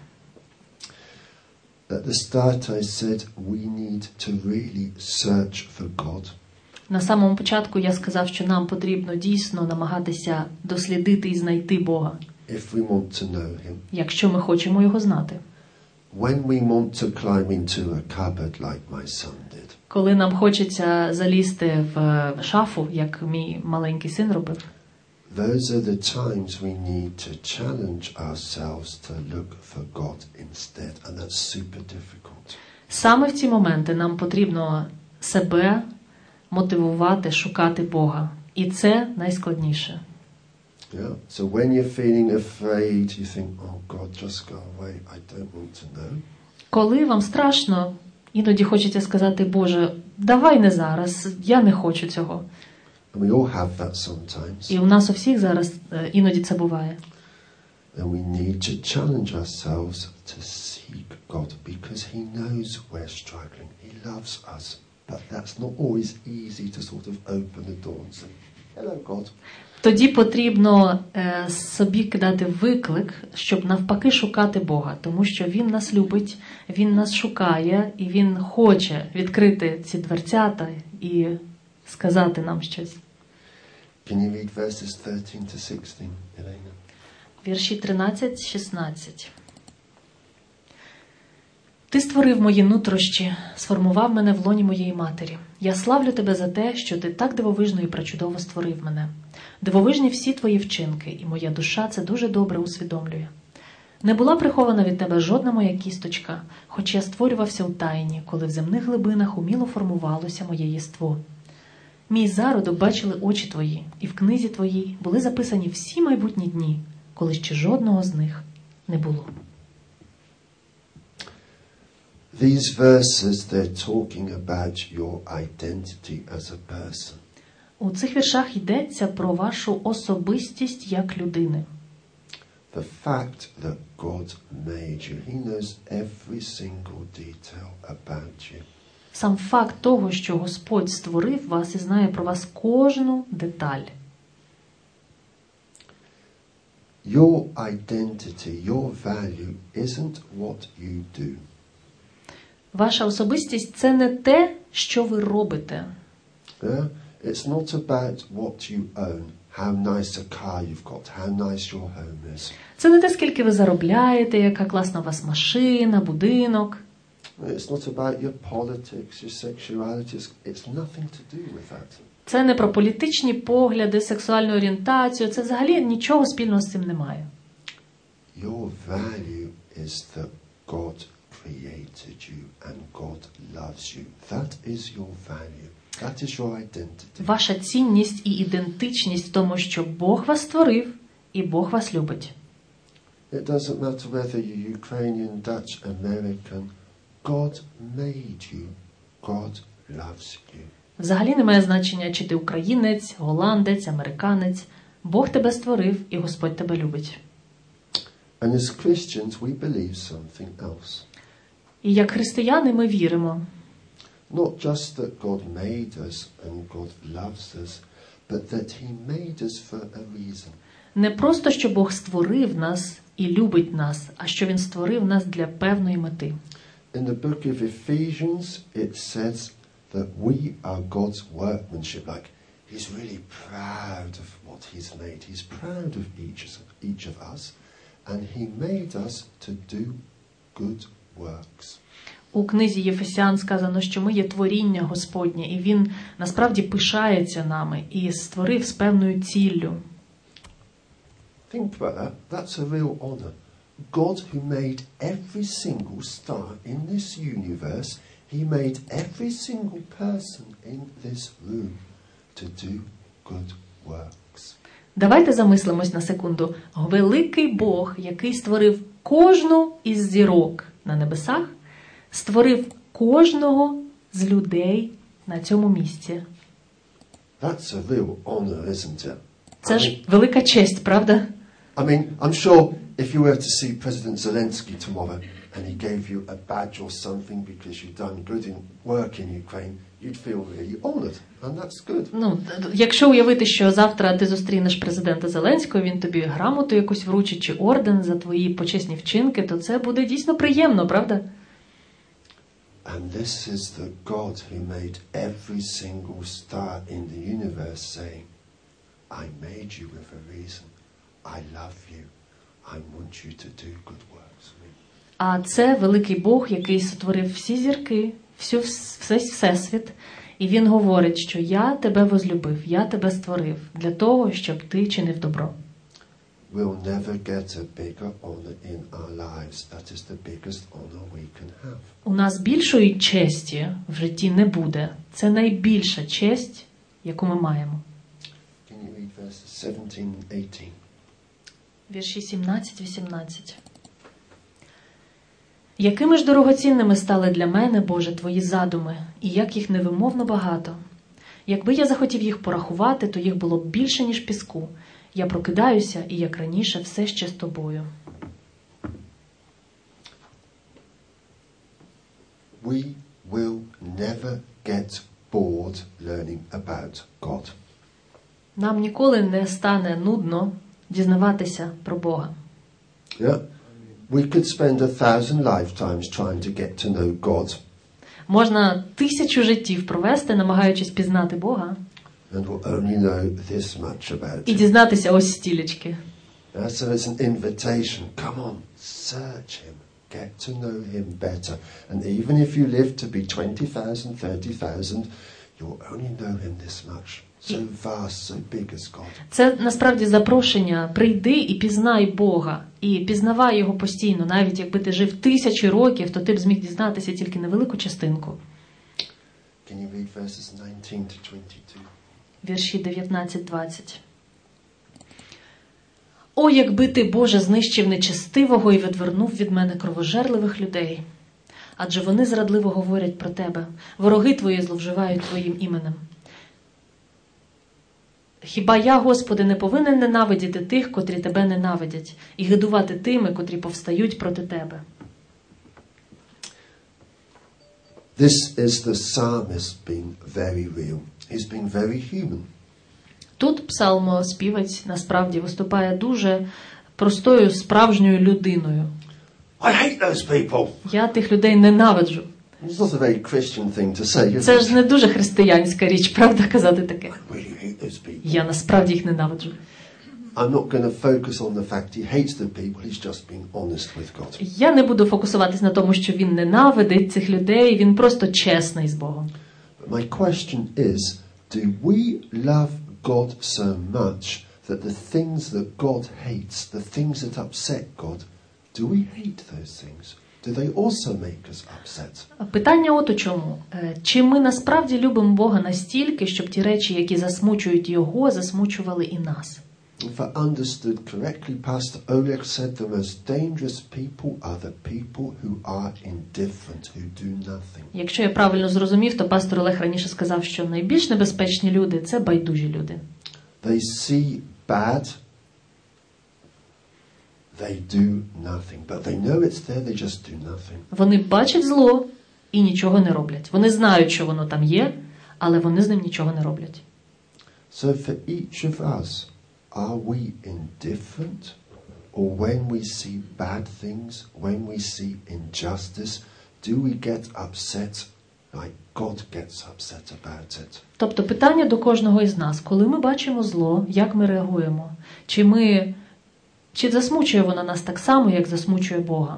At the start I said we need to really search for God. На самому початку я сказав, що нам потрібно дійсно намагатися дослідити і знайти Бога. If we want to know him. Якщо ми хочемо його знати. When we want to climb into a cupboard like my son did. Коли нам хочеться залізти в шафу, як мій маленький син робив. Those are the times we need to challenge ourselves to look for God instead, and that's super difficult. Саме в ці моменти нам потрібно себе мотивувати шукати Бога. І це найскладніше. Yeah. So when you're feeling afraid, you think, oh God, just go away, I don't want to know. Коли вам страшно, іноді хочеться сказати, Боже, давай не зараз, я не хочу цього. And we all have that sometimes. І у нас у всіх зараз іноді це буває. And we need to challenge ourselves to seek God because he knows we're struggling. He loves us. But that's not always easy to sort of open the door and say, hello, God. Тоді потрібно е, собі кидати виклик, щоб навпаки шукати Бога, тому що Він нас любить, Він нас шукає, і Він хоче відкрити ці дверцята і сказати нам щось. Can you read verses thirteen to sixteen, Elena? Вірші тринадцять шістнадцять. Ти створив мої нутрощі, сформував мене в лоні моєї матері. Я славлю тебе за те, що ти так дивовижно і пречудово створив мене. Дивовижні всі твої вчинки, і моя душа це дуже добре усвідомлює. Не була прихована від тебе жодна моя кісточка, хоч я створювався у тайні, коли в земних глибинах уміло формувалося моє єство. Мій зародок бачили очі твої, і в книзі твоїй були записані всі майбутні дні, коли ще жодного з них не було. These verses, they're talking about your identity as a person. У цих віршах йдеться про вашу особистість як людини. The fact that God made you, he knows every single detail about you. Сам факт того, що Господь створив вас і знає про вас кожну деталь. Your identity, your value isn't what you do. Ваша особистість – це не те, що ви робите. Yeah? It's not about what you own, how nice a car you've got, how nice your home is. Це не те, скільки ви заробляєте, яка класна у вас машина, будинок. It's not about your politics, your sexuality. It's nothing to do with that. Це не про політичні погляди, сексуальну орієнтацію. Це взагалі нічого спільного з цим немає. Your value is that God created you and God loves you. That is your value. That is your identity. Ваша цінність і ідентичність в тому, що Бог вас створив і Бог вас любить. It doesn't matter whether you're Ukrainian, Dutch, American. God made you. God loves you. Взагалі немає значення, чи ти українець, голландець, американець. Бог тебе створив, і Господь тебе любить. And as Christians, we believe something else. І як християни ми віримо. Not just that God made us and God loves us, but that He made us for a reason. Не просто, що Бог створив нас і любить нас, а що Він створив нас для певної мети. In the book of Ephesians, it says that we are God's workmanship. Like, He's really proud of what He's made. He's proud of each, each of us. And He made us to do good works. У книзі Єфесян сказано, що ми є творіння Господнє, і Він насправді пишається нами і створив з певною ціллю. Think about that. That's a real honor. God, who made every single star in this universe, He made every single person in this room to do good works. Давайте замислимось на секунду. Великий Бог, який створив кожну із зірок на небесах, створив кожного з людей на цьому місці. That's a real honor, isn't it? Це ж велика честь, правда? I mean, I'm sure if you were to see President Zelensky tomorrow and he gave you a badge or something because you've done good in work in Ukraine, you'd feel really honored, and that's good. Ну, якщо уявити, що завтра ти зустрінеш президента Зеленського, він тобі грамоту якусь вручить чи орден за твої почесні вчинки, то це буде дійсно приємно, правда? And this is the God who made every single star in the universe saying, I made you with a reason. I love you. I want you to do good works. А це великий Бог, який сотворив всі зірки, всю, весь всесвіт, і він говорить, що я тебе возлюбив, я тебе створив для того, щоб ти чинив добро. We'll never get a bigger honor in our lives. That is the biggest honor we can have. У нас більшої честі в житті не буде. Це найбільша честь, яку ми маємо. Can you read verses seventeen and eighteen? Вірші сімнадцять-вісімнадцять. Якими ж дорогоцінними стали для мене, Боже, Твої задуми, і як їх невимовно багато. Якби я захотів їх порахувати, то їх було б більше, ніж піску. Я прокидаюся, і як раніше, все ще з Тобою. We will never get bored learning about God. Нам ніколи не стане нудно дізнаватися про Бога. Yeah? We could spend a thousand lifetimes trying to get to know God. Можна тисячу життів провести, намагаючись пізнати Бога. And we'll only know this much about І Him. дізнатися ось стілечки. Yeah, so it's an invitation. Come on, search Him. Get to know Him better. And even if you live to be twenty thousand, thirty thousand, you'll only know Him this much. So vast, so big is God. Це насправді запрошення. Прийди і пізнай Бога. І пізнавай Його постійно. Навіть якби ти жив тисячі років, то ти б зміг дізнатися тільки невелику частинку. Can you read verses nineteen to twenty-two? Вірші дев'ятнадцять-двадцять. О, якби ти, Боже, знищив нечестивого і відвернув від мене кровожерливих людей. Адже вони зрадливо говорять про тебе. Вороги твої зловживають твоїм іменем. Хіба я, Господи, не повинен ненавидіти тих, котрі тебе ненавидять, і гидувати тими, котрі повстають проти тебе? This is the psalmist being very real. He's being very human. Тут псалмоспівець насправді виступає дуже простою, справжньою людиною. I hate those people. Я тих людей ненавиджу. It's not a very Christian thing to say, is Це ж it? не дуже християнська річ, правда, казати таке? I really hate those people. Я насправді їх ненавиджу. I'm not going to focus on the fact he hates the people. He's just being honest with God. Я не буду фокусуватись на тому, що він ненавидить цих людей, він просто чесний з Богом. But my question is, do we love God so much that the things that God hates, the things that upset God, do we hate those things? Do they also make us upset? Питання от у чому. Чи ми насправді любимо Бога настільки, щоб ті речі, які засмучують Його, засмучували і нас? If I understood correctly, Pastor Oleg said the most dangerous people are the people who are indifferent, who do nothing. Якщо я правильно зрозумів, то пастор Олег раніше сказав, що найбільш небезпечні люди – це байдужі люди. They see bad, they do nothing. But they know it's there, they just do nothing. Вони бачать зло і нічого не роблять. Вони знають, що воно там є, але вони з ним нічого не роблять. So for each of us, are we indifferent? Or when we see bad things, when we see injustice, do we get upset like God gets upset about it? Тобто питання до кожного із нас, коли ми бачимо зло, як ми реагуємо? Чи ми, чи засмучує воно нас так само, як засмучує Бога?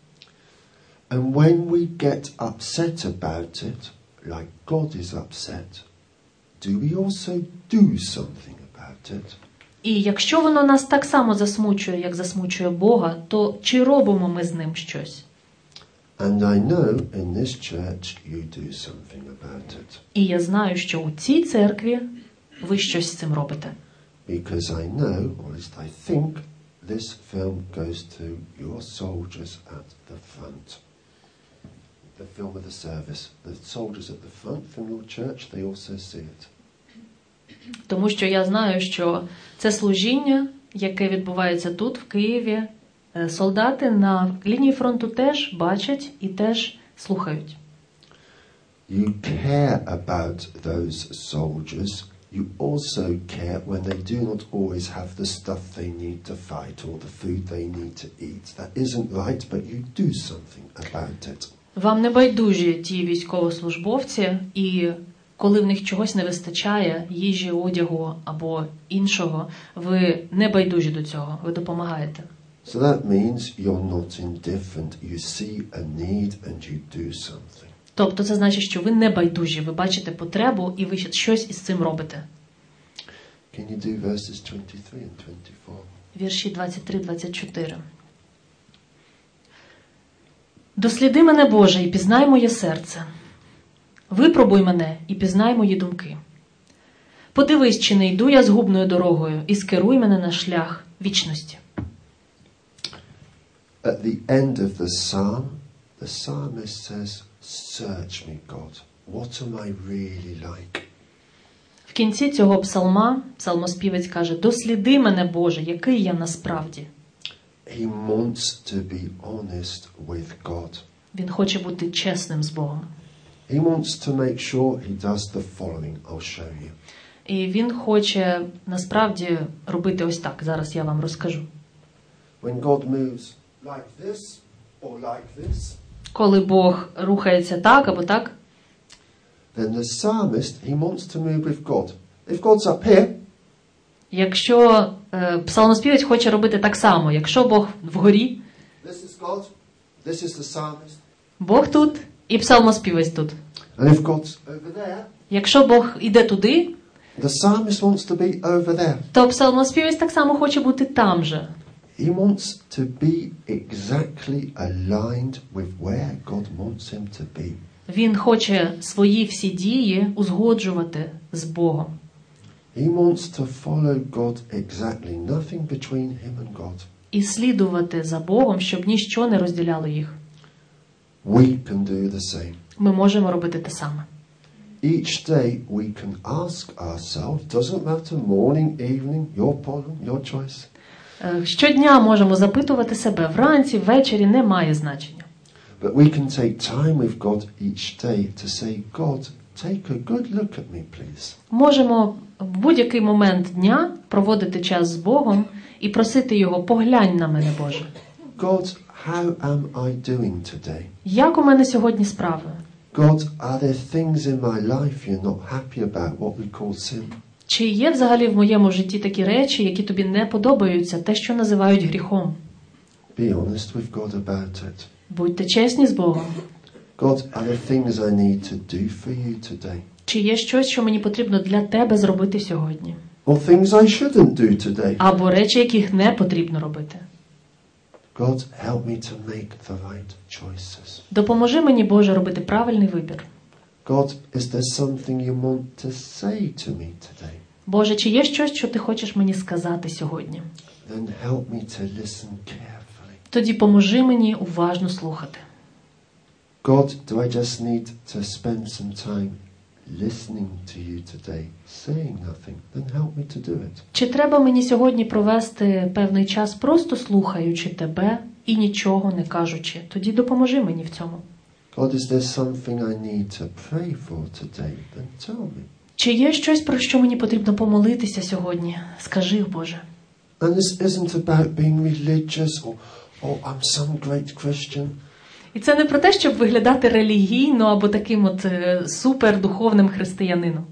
And when we get upset about it, like God is upset, do we also do something about it? І якщо воно нас так само засмучує, як засмучує Бога, то чи робимо ми з ним щось? And I know in this church you do something about it. І я знаю, що у цій церкві ви щось з цим робите. Because I know, or at least I think, this film goes to your soldiers at the front. The film of the service. The soldiers at the front from your church, they also see it. Тому що я знаю, що це служіння, яке відбувається тут, в Києві, солдати на лінії фронту теж бачать і теж слухають. You care about those soldiers. You also care when they do not always have the stuff they need to fight or the food they need to eat. That isn't right, but you do something about it. Вам не байдужі ті військовослужбовці, і коли в них чогось не вистачає, їжі, одягу або іншого, ви не байдужі до цього, ви допомагаєте. So that means you're not indifferent. You see a need and you do something. Тобто це значить, що ви не байдужі, ви бачите потребу і ви щось із цим робите. Can you do verses twenty-three and twenty-four? Вірші двадцять три двадцять чотири. «Досліди мене, Боже, і пізнай моє серце. Випробуй мене і пізнай мої думки. Подивись, чи не йду я згубною дорогою, і скеруй мене на шлях вічності». At the end of the psalm, the psalmist says, "Search me, God. What am I really like?" В кінці цього псалма псалмоспівець каже: «Досліди мене, Боже, який я насправді». He wants to be honest with God. Він хоче бути чесним з Богом. He wants to make sure he does the following. I'll show you. І він хоче насправді робити ось так. Зараз я вам розкажу. When God moves like this or like this, Коли Бог рухається так або так, then the psalmist, he wants to move with God. If God's up here, якщо е, псалмоспівець хоче робити так само, якщо Бог вгорі, this is God, this is the psalmist. Бог тут і псалмоспівець тут. And if God's over there, якщо Бог іде туди, the psalmist wants to be over there. то псалмоспівець так само хоче бути там же. He wants to be exactly aligned with where God wants him to be. Він хоче свої всі дії узгоджувати з Богом. He wants to follow God exactly, nothing between him and God. І слідувати за Богом, щоб ніщо не розділяло їх. We can do the same. Ми можемо робити те саме. Each day we can ask ourselves, doesn't matter morning, evening, your problem, your choice. Щодня можемо запитувати себе, вранці, ввечері, не має значення. But we can take time with God each day to say, God, take a good look at me, please. Можемо в будь-який момент дня проводити час з Богом і просити Його: поглянь на мене, Боже. God, how am I doing today? Як у мене сьогодні справи? God, are there things in my life you're not happy about, what we call sin? Чи є взагалі в моєму житті такі речі, які тобі не подобаються, те, що називають гріхом? Be honest with God about it. Будьте чесні з Богом. God, are there things I need to do for you today? Чи є щось, що мені потрібно для тебе зробити сьогодні? Or things I shouldn't do today? Або речі, яких не потрібно робити? God, help me to make the right choices. Допоможи мені, Боже, робити правильний вибір. God, is there something you want to say to me today? Боже, чи є щось, що ти хочеш мені сказати сьогодні? Then help me to listen carefully. Тоді поможи мені уважно слухати. God, do I just need to spend some time listening to you today, saying nothing? Then help me to do it. Чи треба мені сьогодні провести певний час просто слухаючи тебе і нічого не кажучи? Тоді допоможи мені в цьому. God, is there something I need to pray for today? Then tell me. Чи є щось, про що мені потрібно помолитися сьогодні? Скажи, Боже. And this isn't about being religious or, or I'm some great Christian. І це не про те, щоб виглядати релігійно або таким от е, супердуховним християнином.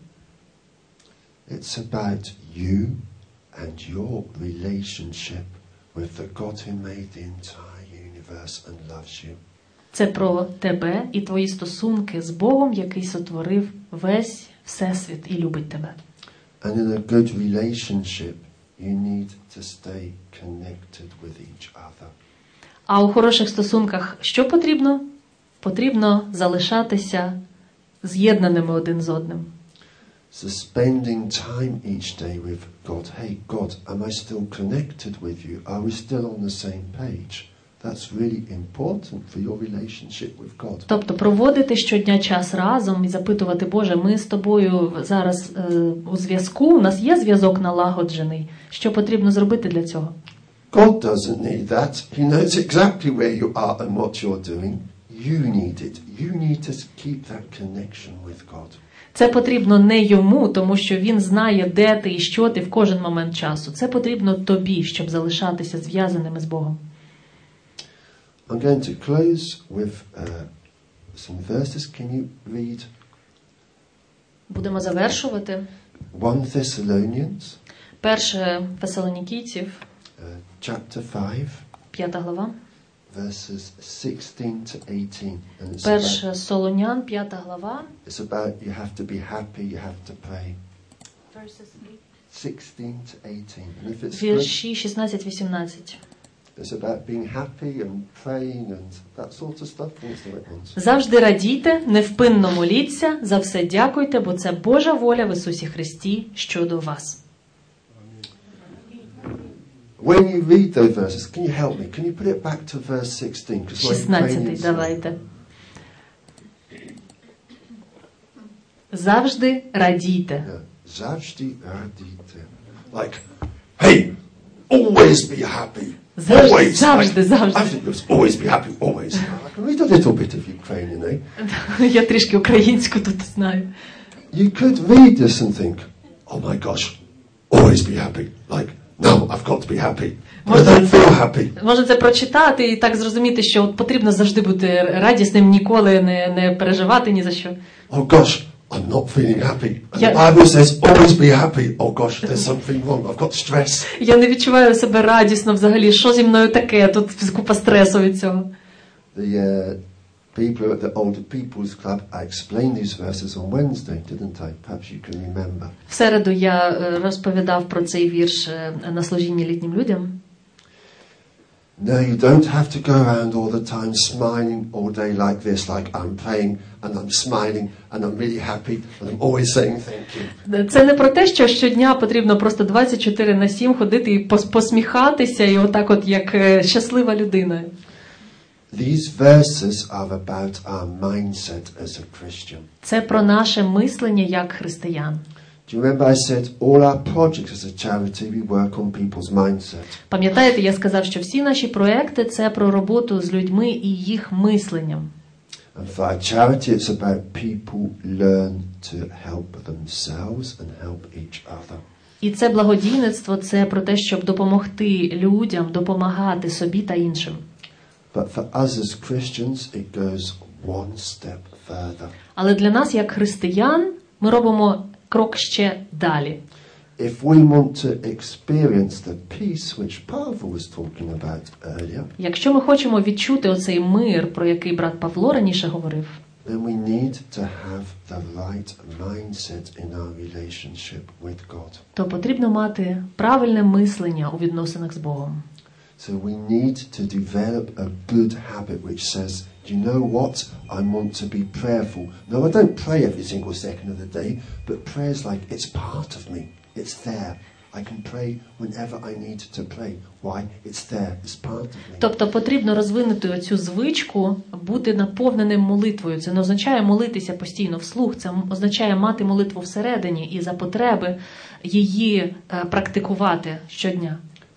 It's about you and your relationship with the God who made the entire universe and loves you. Це про тебе і твої стосунки з Богом, який сотворив весь всесвіт і любить тебе. And in a good relationship, you need to stay connected with each other. А у хороших стосунках що потрібно? Потрібно залишатися з'єднаними один з одним. So spending time each day with God. Hey, God, am I still connected with you? Are we still on the same page? That's really important for your relationship with God. Тобто проводити щодня час разом і запитувати, Боже, ми з тобою зараз е, у зв'язку, у нас є зв'язок налагоджений. Що потрібно зробити для цього? God doesn't need that. He knows exactly where you are and what you're doing. You need it. You need to keep that connection with God. Це потрібно не йому, тому що він знає, де ти і що ти в кожен момент часу. Це потрібно тобі, щоб залишатися зв'язаними з Богом. I'm going to close with uh, some verses. Can you read Будемо завершувати. First Thessalonians, Перше Фесалонікійців, uh, chapter five, п'ята глава. verses sixteen to eighteen. And it's about, Перше Солонян, п'ята глава. it's about you have to be happy, you have to pray. sixteen to eighteen. And if it's good, Вірші шістнадцять вісімнадцять. it's about being happy and praying and that sort of stuff. What's the right ones? Завжди радійте, невпинно моліться, за все дякуйте, бо це Божа воля в Ісусі Христі щодо вас. When you read those verses, can you help me? Can you put it back to verse sixteen? Because my шістнадцятий, Ukrainian's- давайте. Завжди радійте. Yeah. Завжди радійте. Like, hey, always be happy. Завжди, Always. завжди, Like, завжди. I think it's always be happy, always. I can read a little bit of Ukrainian, eh? Я трішки українську тут знаю. You could read this and think, oh my gosh, always be happy. Like, no, I've got to be happy. But I don't feel happy. Можна це прочитати і так зрозуміти, що от потрібно завжди бути радісним, ніколи не, не переживати ні за що. Oh gosh, I'm not feeling happy. And Yeah. the Bible says, always be happy. Oh gosh, there's something wrong. I've got stress. Я не відчуваю себе радісно взагалі. Що зі мною таке? Тут купа стресу від цього. The uh, people at the Older People's Club, I explained these verses on Wednesday, didn't I? Perhaps you can remember. В середу я е, розповідав про цей вірш е, на служінні літнім людям. No, you don't have to go around all the time smiling all day like this, like I'm praying and I'm smiling and I'm really happy and I'm always saying thank you. Це не про те, що щодня потрібно просто двадцять чотири на сім ходити і пос- посміхатися, і отак от як е, щаслива людина. These verses are about our mindset as a Christian. Це про наше мислення як християн. Do you remember I said all our projects as a charity, we work on people's mindset. Пам'ятаєте, я сказав, що всі наші проекти – це про роботу з людьми і їх мисленням. And for our charity, it's about people learn to help themselves and help each other. І це благодійництво – це про те, щоб допомогти людям, допомагати собі та іншим. But for us as Christians, it goes one step further. Але для нас, як християн, ми робимо крок ще далі. If we want to experience the peace which Pavel was talking about earlier, Якщо ми хочемо відчути оцей мир, про який брат Павло раніше говорив, then we need to have the right mindset in our relationship with God. то потрібно мати правильне мислення у відносинах з Богом. So we need to develop a good habit which says, do you know what? I want to be prayerful. No, I don't pray every single second of the day, but prayer's like, it's part of me. It's there. I can pray whenever I need to pray. Why? It's there. It's part of me. Тобто потрібно розвинути оцю звичку бути наповненим молитвою. Це не означає молитися постійно вслух, це означає мати молитву всередині і за потреби її практикувати щодня.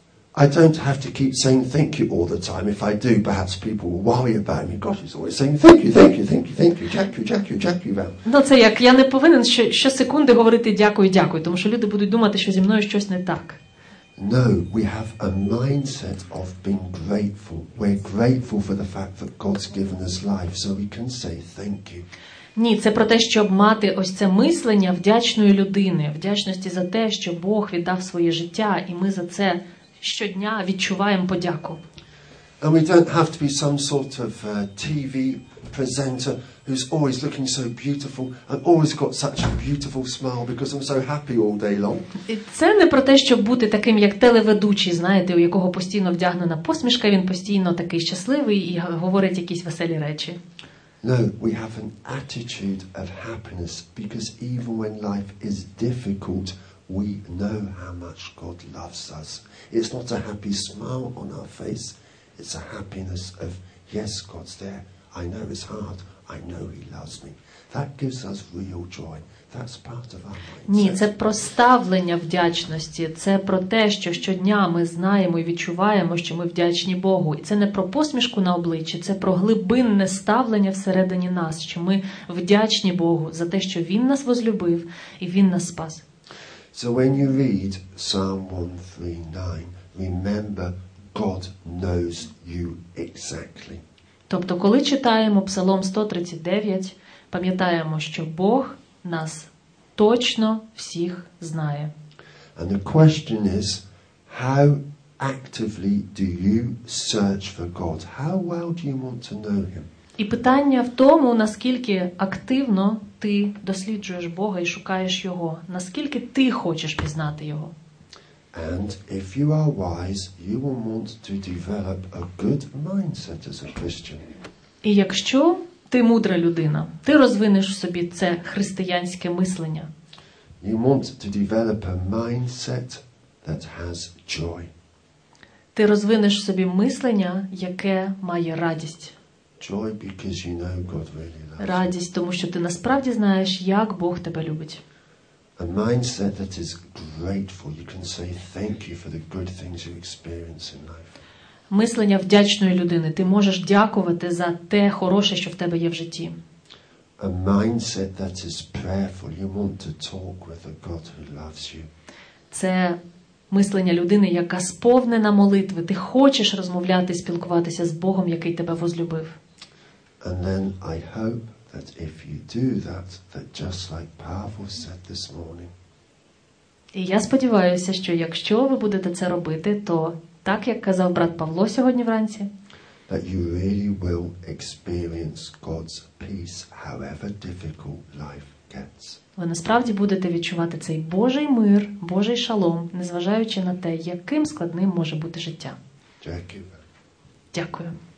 I don't have to keep saying thank you all the time. If I do, perhaps people will worry about me. Gosh, he's always saying thank you, thank you, thank you, thank you, дякую, дякую, дякую вам. Ну, це як, я не повинен що, щосекунди говорити дякую, дякую, тому що люди будуть думати, що зі мною щось не так. No, we have a mindset of being grateful. We're grateful for the fact that God's given us life, so we can say thank you. Ні, це про те, щоб мати ось це мислення вдячної людини, вдячності за те, що Бог віддав своє життя, і ми за це щодня відчуваємо подяку. And we don't have to be some sort of uh, ті ві presenter who's always looking so beautiful and always got such a beautiful smile because I'm so happy all day long. І це не про те, щоб бути таким, як телеведучий, знаєте, у якого постійно вдягнена посмішка, він постійно такий щасливий і говорить якісь веселі речі. No, we have an attitude of happiness because even when life is difficult, we know how much God loves us. It's not a happy smile on our face. It's a happiness of, yes, God's there. I know it's hard. I know He loves me. That gives us real joy. That's part of our mindset. Ні, це про ставлення вдячності. Це про те, що щодня ми знаємо і відчуваємо, що ми вдячні Богу. І це не про посмішку на обличчі, це про глибинне ставлення всередині нас, що ми вдячні Богу за те, що Він нас возлюбив і Він нас спас. So when you read Psalm one thirty-nine, remember God knows you exactly. Тобто, коли читаємо Псалом сто тридцять дев'ять, пам'ятаємо, що Бог нас точно всіх знає. And the question is, how actively do you search for God? How well do you want to know Him? І питання в тому, наскільки активно ти досліджуєш Бога і шукаєш Його, наскільки ти хочеш пізнати Його. And if you are wise, you will want to develop a good mindset as a Christian. І якщо ти мудра людина, ти розвинеш в собі це християнське мислення. You want to develop a mindset that has joy. Ти розвинеш в собі мислення, яке має радість. Joy because you know God really loves you. Радість, тому що ти насправді знаєш, як Бог тебе любить. A mindset that is grateful. You can say thank you for the good things you experience in life. Мислення вдячної людини. Ти можеш дякувати за те хороше, що в тебе є в житті. A mindset that is prayerful. You want to talk with a God who loves you. Це мислення людини, яка сповнена молитви. Ти хочеш розмовляти, спілкуватися з Богом, який тебе возлюбив. And then I hope that if you do that, that just like Pavel said this morning, І я сподіваюся, що якщо ви будете це робити, то так, як казав брат Павло сьогодні вранці, that you really will experience God's peace, however difficult life gets. ви насправді будете відчувати цей Божий мир, Божий шалом, незважаючи на те, яким складним може бути життя. Дякую. Дякую.